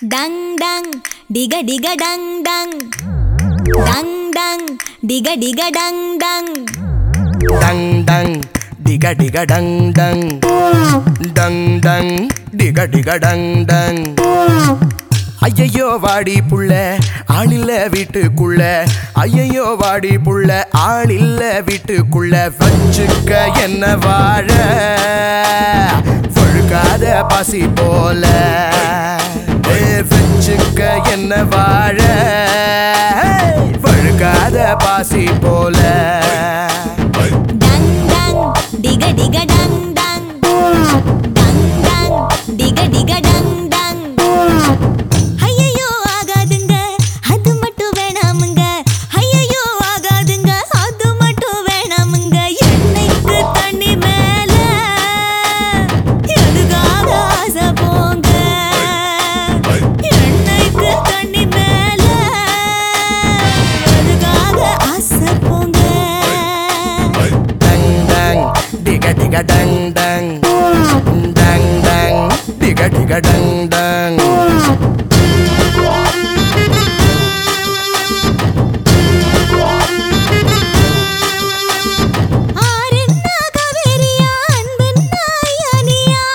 Dang dang, diga diga dang dang. Dang dang, diga diga dang dang. Dang dang, diga diga dang dang. Dang dang, diga diga dang dang. ஐயையோ வாடி புள்ள ஆளில்ல வீட்டுக்குள்ள ஐயையோ வாடி புள்ள ஆளில்ல வீட்டுக்குள்ள வச்சுக்க என்ன வாழ வழுக்காத பசி போல வச்சுக்க என்ன வாழ வழுக்காத பாசி போல Dang dang, diga diga dang dang. Dang dang, diga diga dang dang. ஐயையோ ஆகாதுங்க அது மட்டும் வேணாமுங்க ஐயையோ ஆகாதுங்க அது மட்டும் வேணாமுங்க எண்ணெய்க்கு தண்ணி மேல எதுக்காக ஆசை போங்க எண்ணெய்க்கு தண்ணி மேல எதுக்காக ஆசை போங்க Dang dang, diga diga dang dang. Dang dang, diga diga dang dang. ஆரென்னா காவேரியா அன்பென்னா யானியா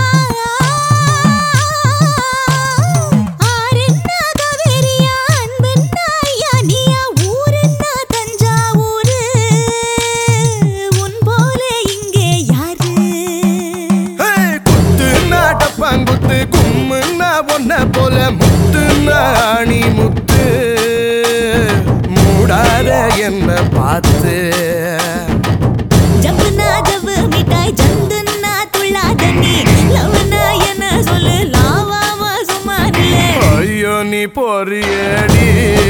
ஆரென்னா காவேரியா அன்பென்னா யானியா ஊரென்னா Thanjavur உன் போல இங்கே யாரு Hey, குத்துனா டப்பாங்குத்து கும்முன்னா ஒன்ன போல முத்துனா ஆணி முத்து மூடாத என்ன பார்த்து ஜப்புனா ஜவ்வு மிட்டாய் ஜந்துன்னா துள்ளாத நீ லவ்னா என்ன சொல்லு லாவாமா சும்மா நில்லே ஐயோ நீ பொறியடி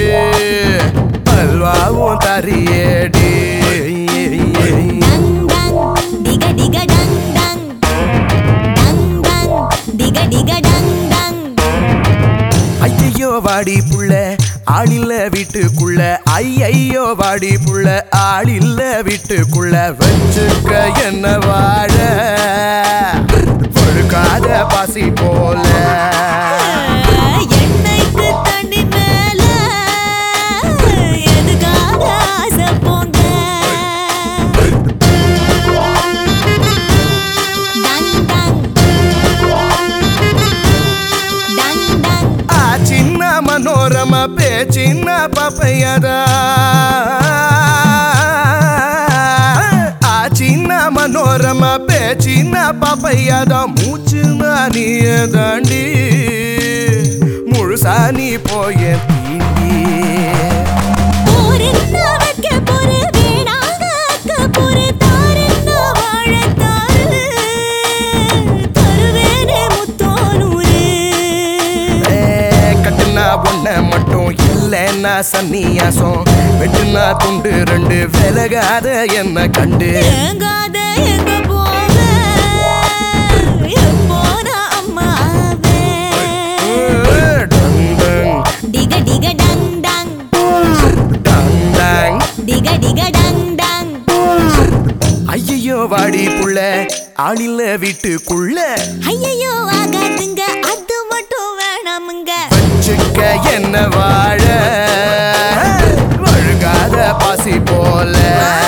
அல்வாவும் தரியடி Dang dang, diga diga dang dang. Dang dang, diga diga dang dang. ஐயையோ வாடி புள்ள ஆளில்ல வீட்டுக்குள்ள ஐயையோ வாடி புள்ள ஆளில்ல வீட்டுக்குள்ள வச்சுக்க என்ன வாழ பொழுக்காத பாசி போல எண்ணெய்க்கு தண்ணி மேல எதுக்காக ஆசை போங்க Dang dang. Dang dang. ஆ சின்ன மனோரமா பேச்சின்ன பாப்பையதா ஆ சின்ன மனோரமா பேச்சின்ன பாப்பையதா மூச்சு நீய தாண்டி முழுசா நீ போய தீண்டி போரென்னா வைக்க போரு வேணாங்க அக்க போரு தாரென்னா வாழத்தாரு தருவேனே முத்தோனூரு கட்டுனா ஒன்ன மட்டும் இல்லைன்னா சன்னியாசம் வெட்டுனா துண்டு ரெண்டு விலகாத என்ன கண்டு ஏங்காத எங்க போவ எப்போனா அம்மா ஆவே டங் டங் டிக டிக டங் டங் டங் டங் டிக டிக டங் டங் ஐயையோ வாடி புள்ள ஆளில்ல வீட்டுக்குள்ள ஐயையோ ஆகாதுங்க அது மட்டும் வேணாமுங்க வச்சுக்க என்ன வாழ வழுகாத பாசி போல